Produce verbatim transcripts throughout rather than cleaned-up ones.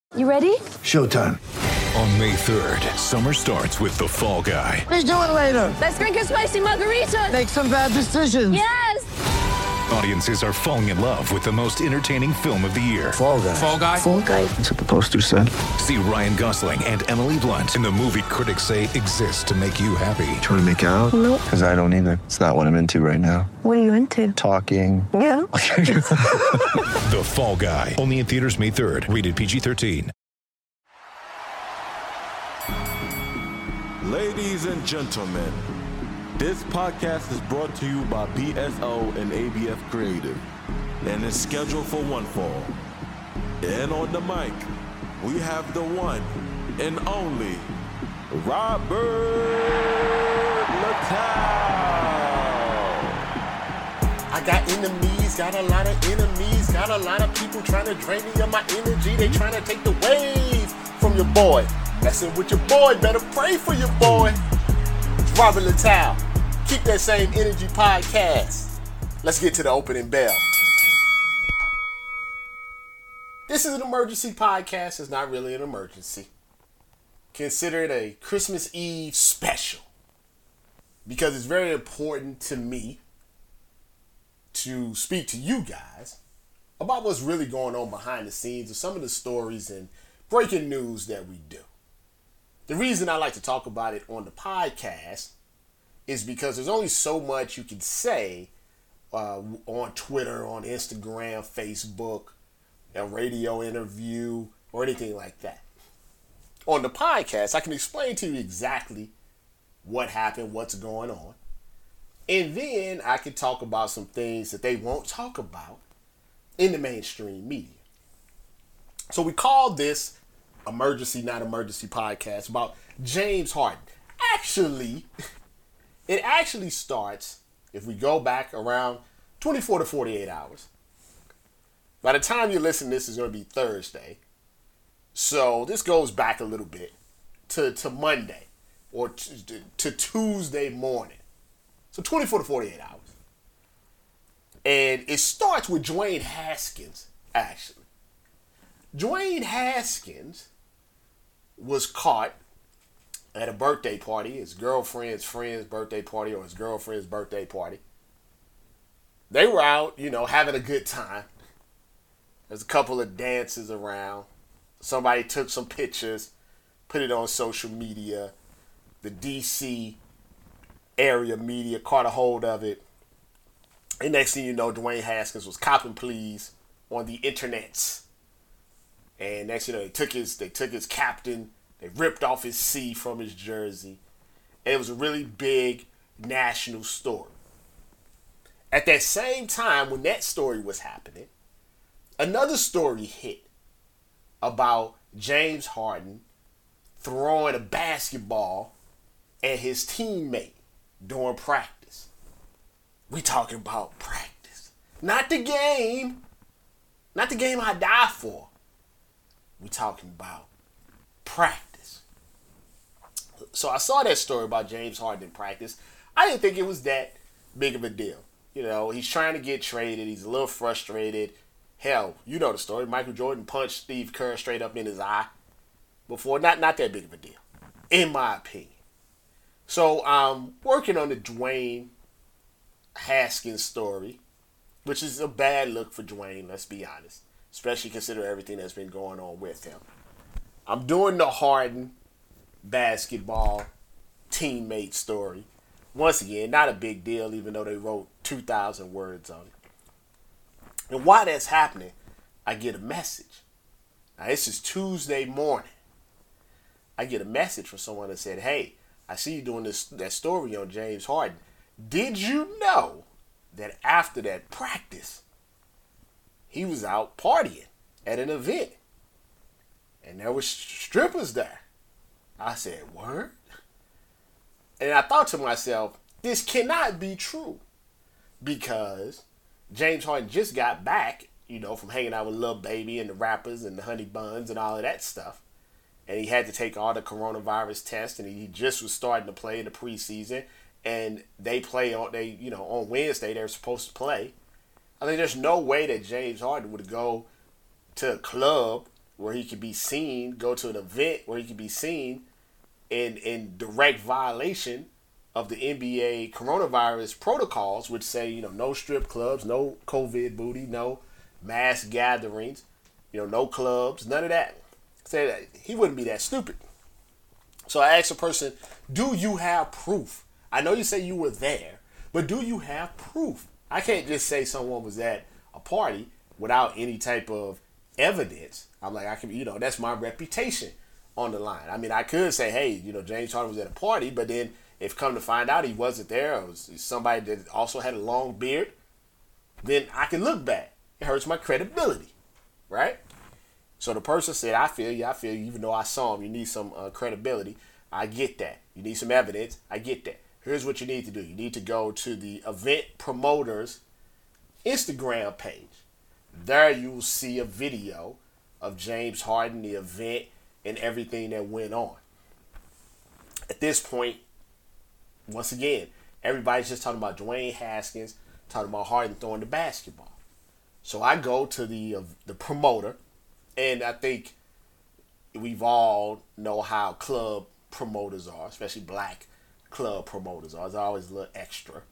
You ready? Showtime. On May third, summer starts with The Fall Guy. Let's do it later. Let's drink a spicy margarita. Make some bad decisions. Yes! Audiences are falling in love with the most entertaining film of the year. Fall Guy. Fall Guy? Fall guy. That's what the poster said. See Ryan Gosling and Emily Blunt in the movie critics say exists to make you happy. Trying to make it out? Nope. Because I don't either. It's not what I'm into right now. What are you into? Talking. Yeah. The Fall Guy. Only in theaters May third. Rated P G thirteen. Ladies and gentlemen, this podcast is brought to you by B S O and A B F Creative and is scheduled for one fall. And on the mic, we have the one and only Robert Littal. I got enemies, got a lot of enemies, got a lot of people trying to drain me of my energy. They trying to take the wave from your boy. Messing with your boy, better pray for your boy. It's Robert Littal. Keep that same energy podcast. Let's get to the opening bell. This is an emergency podcast. It's not really an emergency. Consider it a Christmas Eve special. Because it's very important to me to speak to you guys about what's really going on behind the scenes of some of the stories and breaking news that we do. The reason I like to talk about it on the podcast is because there's only so much you can say uh, on Twitter, on Instagram, Facebook, a radio interview, or anything like that. On the podcast, I can explain to you exactly what happened, what's going on. And then I can talk about some things that they won't talk about in the mainstream media. So we call this Emergency Not Emergency podcast about James Harden. Actually, it actually starts, if we go back around twenty-four to forty-eight hours. By the time you listen, this is going to be Thursday. So this goes back a little bit to, to Monday or to, to Tuesday morning. So twenty-four to forty-eight hours. And it starts with Dwayne Haskins, actually. Dwayne Haskins was caught at a birthday party, his girlfriend's friend's birthday party or his girlfriend's birthday party. They were out, you know, having a good time. There's a couple of dances around. Somebody took some pictures, put it on social media. The D C area media caught a hold of it. And next thing you know, Dwayne Haskins was copping pleas on the internets. And next you know, they took his they took his captain, they ripped off his C from his jersey. And it was a really big national story. At that same time, when that story was happening, another story hit about James Harden throwing a basketball at his teammate during practice. We talking about practice. Not the game. Not the game I die for. We talking about practice. So I saw that story about James Harden in practice. I didn't think it was that big of a deal. You know, he's trying to get traded. He's a little frustrated. Hell, you know the story. Michael Jordan punched Steve Kerr straight up in his eye before. Not, not that big of a deal, in my opinion. So I'm working on the Dwayne Haskins story, which is a bad look for Dwayne, let's be honest. Especially consider everything that's been going on with him. I'm doing the Harden basketball teammate story. Once again, not a big deal, even though they wrote two thousand words on it. And while that's happening, I get a message. Now, this is Tuesday morning. I get a message from someone that said, hey, I see you doing this that story on James Harden. Did you know that after that practice, he was out partying at an event? And there was strippers there. I said, word? And I thought to myself, this cannot be true. Because James Harden just got back, you know, from hanging out with Lil Baby and the rappers and the Honey Buns and all of that stuff. And he had to take all the coronavirus tests, and he just was starting to play in the preseason. And they play on they, you know, on Wednesday they're supposed to play. I think there's no way that James Harden would go to a club where he could be seen, go to an event where he could be seen in in direct violation of the N B A coronavirus protocols, which say, you know, no strip clubs, no COVID booty, no mass gatherings, you know, no clubs, none of that. Say that he wouldn't be that stupid. So I asked a person, do you have proof? I know you say you were there, but do you have proof? I can't just say someone was at a party without any type of evidence. I'm like, I can, you know, that's my reputation on the line. I mean, I could say, hey, you know, James Harden was at a party, but then if come to find out he wasn't there, or was somebody that also had a long beard, then I can look bad. It hurts my credibility, right? So the person said, I feel you, I feel you, even though I saw him, you need some uh, credibility. I get that. You need some evidence. I get that. Here's what you need to do. You need to go to the event promoter's Instagram page. There you will see a video of James Harden, the event, and everything that went on. At this point, once again, everybody's just talking about Dwayne Haskins, talking about Harden throwing the basketball. So I go to the uh, the promoter, and I think we've all know how club promoters are, especially black club promoters are. It's always a little extra.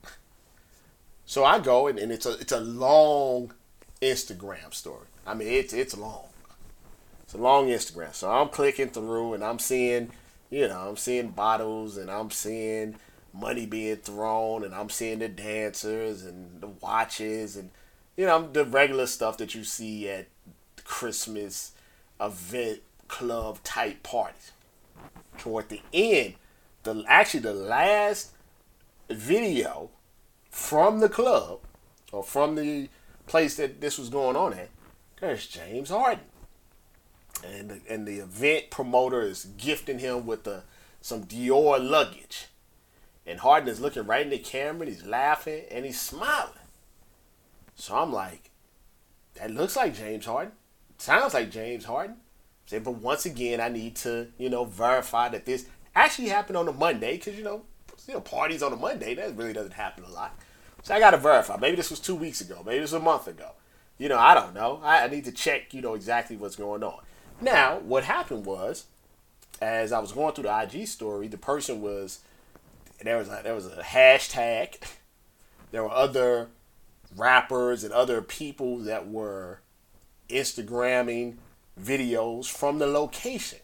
So I go, and, and it's a it's a long Instagram story. I mean, it's it's long. It's a long Instagram. So I'm clicking through, and I'm seeing, you know, I'm seeing bottles, and I'm seeing money being thrown, and I'm seeing the dancers and the watches, and, you know, the regular stuff that you see at Christmas event club type parties. Toward the end, the actually the last video from the club, or from the place that this was going on at, there's James Harden. And the, and the event promoter is gifting him with the, some Dior luggage. And Harden is looking right in the camera, and he's laughing, and he's smiling. So I'm like, that looks like James Harden. Sounds like James Harden. Say, but once again, I need to, you know, verify that this actually happened on a Monday, because, you know, you know, parties on a Monday, that really doesn't happen a lot. So I got to verify. Maybe this was two weeks ago. Maybe this was a month ago. You know, I don't know. I, I need to check, you know, exactly what's going on. Now, what happened was, as I was going through the I G story, the person was, there was a, there was a hashtag. There were other rappers and other people that were Instagramming videos from the location.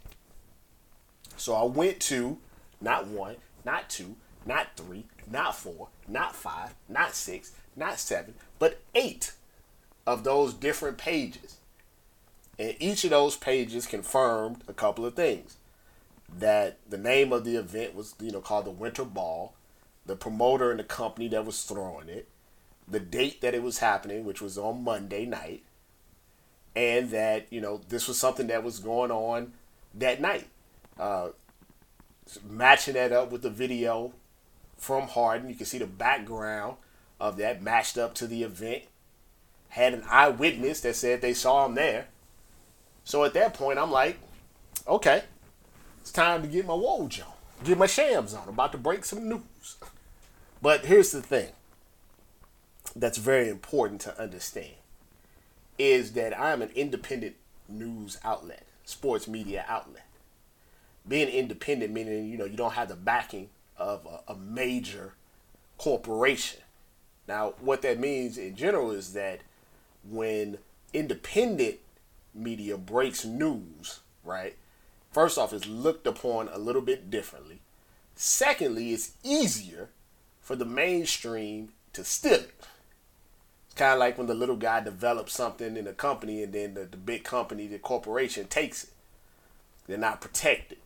So I went to not one, not two, not three, not four, not five, not six, not seven, but eight of those different pages. And each of those pages confirmed a couple of things. That the name of the event was, you know, called the Winter Ball, the promoter and the company that was throwing it, the date that it was happening, which was on Monday night, and that, you know, this was something that was going on that night. Uh, matching that up with the video from Harden, you can see the background of that matched up to the event. Had an eyewitness that said they saw him there. So at that point, I'm like, okay, it's time to get my Woj on, get my shams on. I'm about to break some news. But here's the thing that's very important to understand, is that I'm an independent news outlet, sports media outlet. Being independent meaning, you know, you don't have the backing of a, a major corporation. Now, what that means in general is that when independent media breaks news, right, first off, it's looked upon a little bit differently. Secondly, it's easier for the mainstream to steal it. It's kind of like when the little guy develops something in a company, and then the, the big company, the corporation, takes it. They're not protected.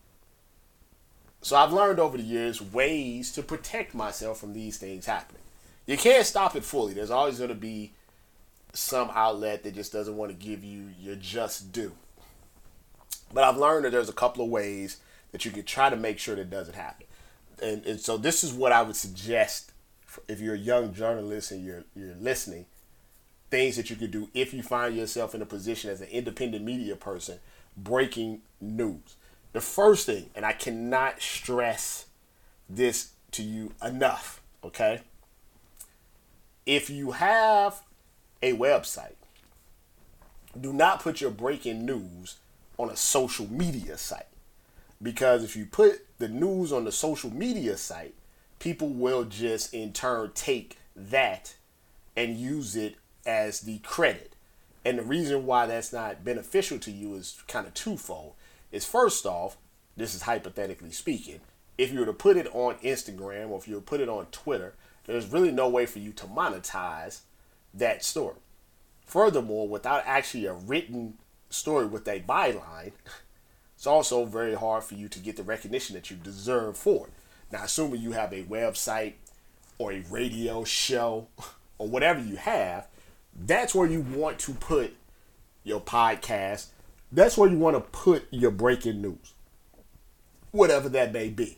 So I've learned over the years ways to protect myself from these things happening. You can't stop it fully. There's always going to be some outlet that just doesn't want to give you your just due. But I've learned that there's a couple of ways that you can try to make sure that doesn't happen. And, and so this is what I would suggest if you're a young journalist and you're you're listening, things that you could do if you find yourself in a position as an independent media person breaking news. The first thing, and I cannot stress this to you enough, okay? If you have a website, do not put your breaking news on a social media site. Because if you put the news on the social media site, people will just in turn take that and use it as the credit. And the reason why that's not beneficial to you is kind of twofold. Is first off, this is hypothetically speaking, if you were to put it on Instagram or if you were to put it on Twitter, there's really no way for you to monetize that story. Furthermore, without actually a written story with a byline, it's also very hard for you to get the recognition that you deserve for it. Now, assuming you have a website or a radio show or whatever you have, that's where you want to put your podcast. That's where you want to put your breaking news, whatever that may be.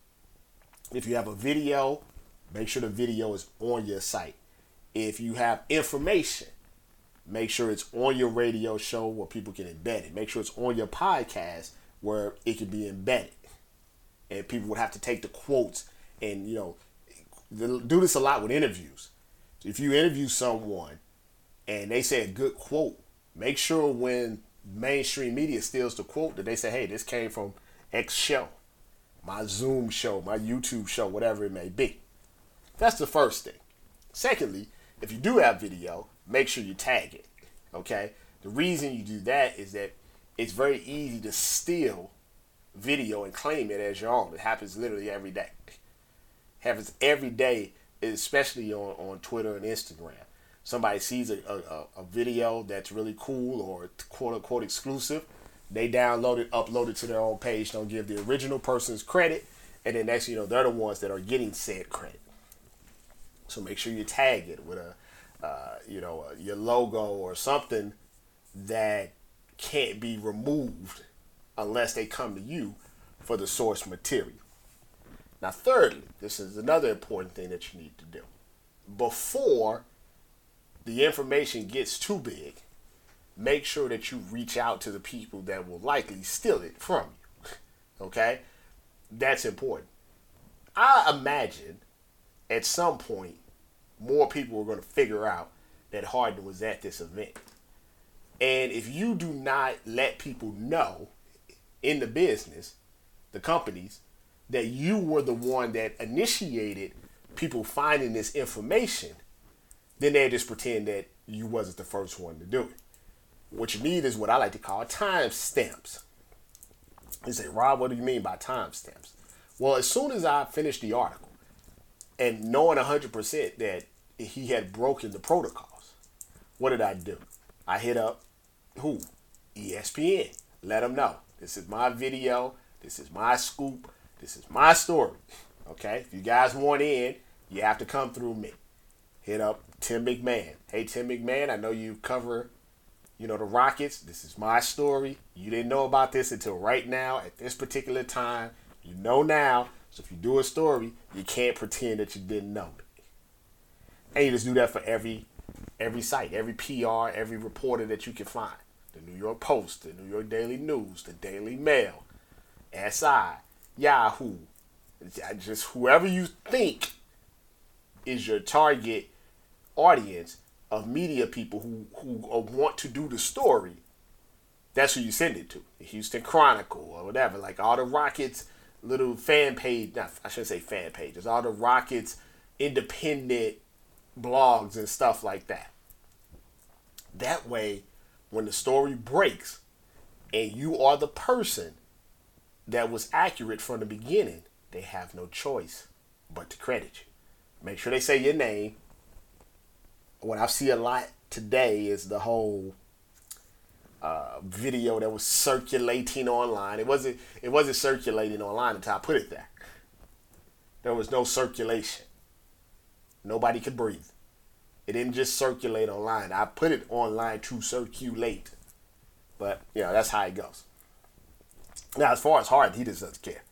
If you have a video, make sure the video is on your site. If you have information, make sure it's on your radio show where people can embed it. Make sure it's on your podcast where it can be embedded. And people would have to take the quotes and, you know, do this a lot with interviews. If you interview someone and they say a good quote, make sure when mainstream media steals the quote that they say, hey, this came from X show, my Zoom show, my YouTube show, whatever it may be. That's the first thing. Secondly, if you do have video, make sure you tag it, okay? The reason you do that is that it's very easy to steal video and claim it as your own. It happens literally every day. It happens every day, especially on, on Twitter and Instagram. Somebody sees a, a, a video that's really cool or quote-unquote exclusive. They download it, upload it to their own page, don't give the original person's credit, and then next you know, they're the ones that are getting said credit. So make sure you tag it with a, uh, you know, uh, your logo or something that can't be removed unless they come to you for the source material. Now, thirdly, this is another important thing that you need to do. Before the information gets too big, make sure that you reach out to the people that will likely steal it from you. Okay? That's important. I imagine at some point more people are going to figure out that Harden was at this event. And if you do not let people know in the business, the companies, that you were the one that initiated people finding this information, then they just pretend that you wasn't the first one to do it. What you need is what I like to call timestamps. You say, Rob, what do you mean by timestamps? Well, as soon as I finished the article and knowing one hundred percent that he had broken the protocols, what did I do? I hit up who? E S P N. Let them know. This is my video. This is my scoop. This is my story. Okay? If you guys want in, you have to come through me. Hit up Tim McMahon. Hey, Tim McMahon, I know you cover, you know, the Rockets. This is my story. You didn't know about this until right now at this particular time. You know now. So if you do a story, you can't pretend that you didn't know. And you just do that for every every site, every P R, every reporter that you can find. The New York Post, the New York Daily News, the Daily Mail, S I, Yahoo, just whoever you think is your target audience of media people who, who want to do the story, that's who you send it to. The Houston Chronicle or whatever, like all the Rockets little fan page, not, I shouldn't say fan pages, all the Rockets independent blogs and stuff like that. That way, when the story breaks and you are the person that was accurate from the beginning, they have no choice but to credit you. Make sure they say your name. What I see a lot today is the whole uh, video that was circulating online. It wasn't. It wasn't circulating online until I put it there. There was no circulation. Nobody could breathe. It didn't just circulate online. I put it online to circulate. But, you know, that's how it goes. Now, as far as Harden, he just doesn't care.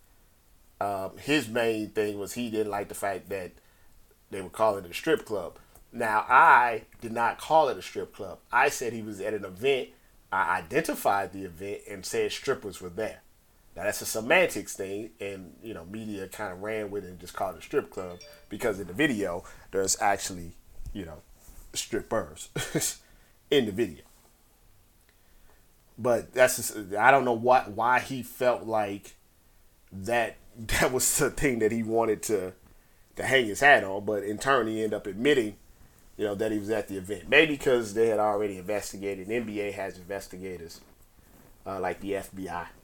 Um, his main thing was he didn't like the fact that they were calling it a strip club. Now, I did not call it a strip club. I said he was at an event. I identified the event and said strippers were there. Now, that's a semantics thing, and, you know, media kind of ran with it and just called it a strip club because in the video, there's actually, you know, strippers in the video. But that's just, I don't know what why he felt like that that was the thing that he wanted to to hang his hat on. But in turn, he ended up admitting, you know, that he was at the event. Maybe because they had already investigated. The N B A has investigators uh, like the F B I.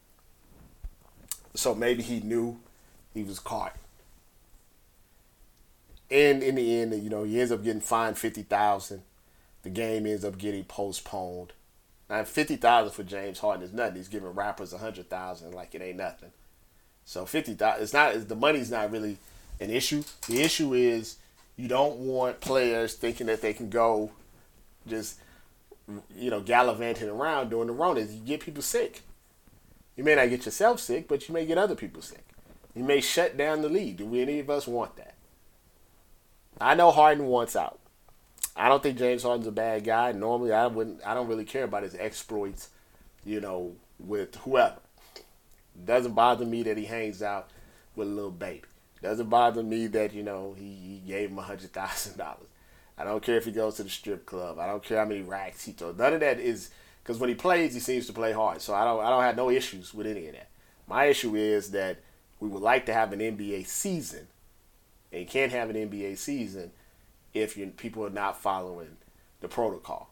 So maybe he knew he was caught. And in the end, you know, he ends up getting fined fifty thousand dollars. The game ends up getting postponed. Now, fifty thousand dollars for James Harden is nothing. He's giving rappers one hundred thousand dollars like it ain't nothing. So fifty thousand dollars, it's not, the money's not really an issue. The issue is you don't want players thinking that they can go just, you know, gallivanting around during the Rona. You get people sick. You may not get yourself sick, but you may get other people sick. You may shut down the league. Do any of us want that? I know Harden wants out. I don't think James Harden's a bad guy. Normally, I wouldn't. I don't really care about his exploits, you know, with whoever. Doesn't bother me that he hangs out with a little baby. Doesn't bother me that, you know, he, he gave him one hundred thousand dollars. I don't care if he goes to the strip club. I don't care how many racks he throws. None of that is, because when he plays, he seems to play hard. So I don't I don't have no issues with any of that. My issue is that we would like to have an N B A season, and you can't have an N B A season if you, people are not following the protocol.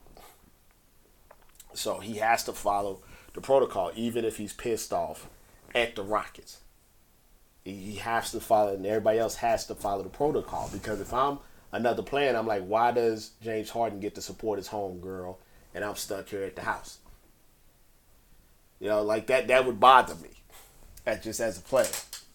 So he has to follow the protocol, even if he's pissed off at the Rockets. He has to follow, and everybody else has to follow the protocol. Because if I'm another player, and I'm like, why does James Harden get to support his home girl, and I'm stuck here at the house? You know, like that, that would bother me, as just as a player.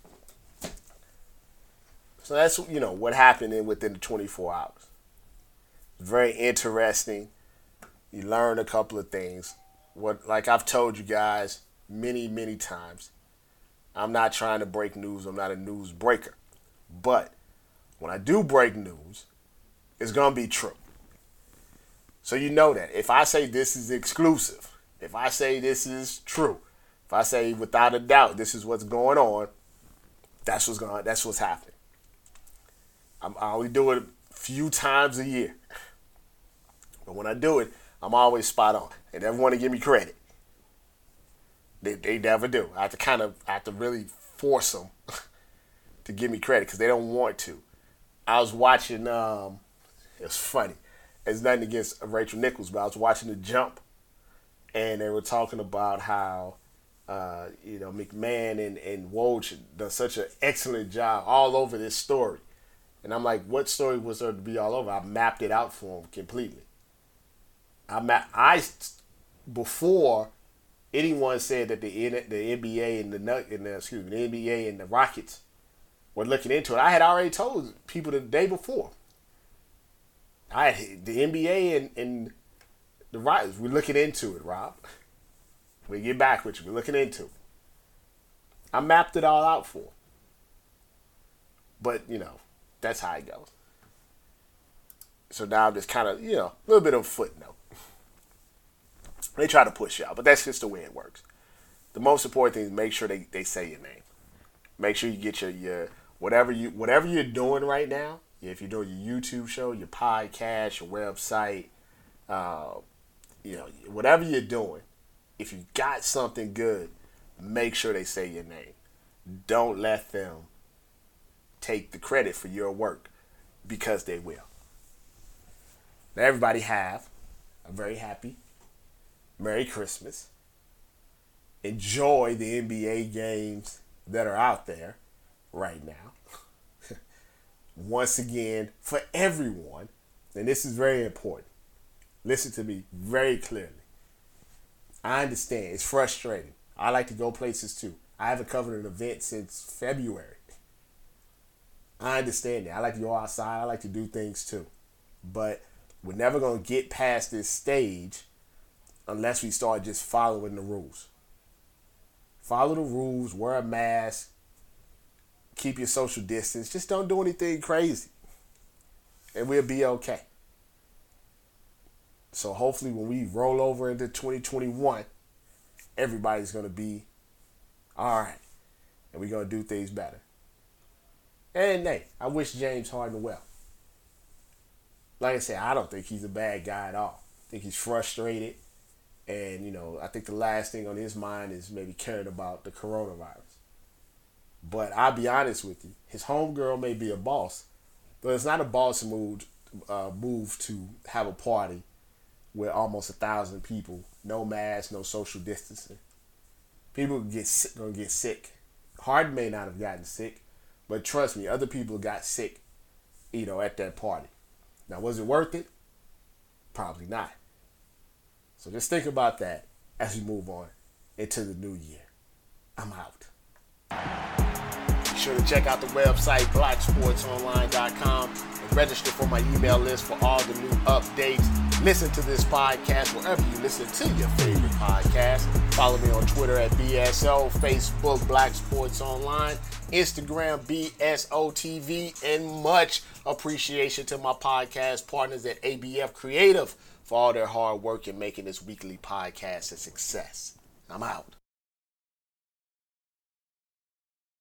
So that's, you know, what happened in within the twenty-four hours. Very interesting. You learn a couple of things. What, like I've told you guys many, many times, I'm not trying to break news. I'm not a news breaker. But when I do break news, it's going to be true. So you know that. If I say this is exclusive, if I say this is true, if I say without a doubt this is what's going on, that's what's going. That's what's happening. I'm, I only do it a few times a year. But when I do it, I'm always spot on. They never want to give me credit. They they never do. I have to kind of, I have to really force them to give me credit because they don't want to. I was watching, um, it's funny. It's nothing against Rachel Nichols, but I was watching The Jump, and they were talking about how, uh, you know, McMahon and, and Woj done such an excellent job all over this story. And I'm like, what story was there to be all over? I mapped it out for them completely. I ma- I before anyone said that the the N B A and the and the excuse me the N B A and the Rockets were looking into it, I had already told people the day before. I the N B A and, and the Rockets, we're looking into it, Rob. We get back with you. We're looking into it. I mapped it all out for them. But you know, that's how it goes. So now I'm just kind of, you know, a little bit of a footnote. They try to push you out, but that's just the way it works. The most important thing is make sure they, they say your name. Make sure you get your, your whatever you whatever you're doing right now. If you're doing your YouTube show, your podcast, your website, uh, you know, whatever you're doing, if you got something good, make sure they say your name. Don't let them take the credit for your work because they will. Now everybody have a very happy Merry Christmas. Enjoy the N B A games that are out there right now. Once again, for everyone, and this is very important, listen to me very clearly. I understand. It's frustrating. I like to go places too. I haven't covered an event since February. I understand that. I like to go outside. I like to do things too. But we're never going to get past this stage unless we start just following the rules. Follow the rules, wear a mask, keep your social distance. Just don't do anything crazy. And we'll be okay. So hopefully when we roll over into twenty twenty-one, everybody's going to be all right. And we're going to do things better. And hey, I wish James Harden well. Like I said, I don't think he's a bad guy at all. I think he's frustrated. And, you know, I think the last thing on his mind is maybe caring about the coronavirus. But I'll be honest with you, his homegirl may be a boss, but it's not a boss move, uh, move to have a party with almost a thousand people, no mask, no social distancing. People get sick, gonna get sick. Harden may not have gotten sick, but trust me, other people got sick, you know, at that party. Now, was it worth it? Probably not. So just think about that as we move on into the new year. I'm out. Be sure to check out the website, black sports online dot com, and register for my email list for all the new updates. Listen to this podcast wherever you listen to your favorite podcast. Follow me on Twitter at B S O, Facebook Black Sports Online, Instagram B S O T V, and much appreciation to my podcast partners at A B F Creative for all their hard work in making this weekly podcast a success. I'm out.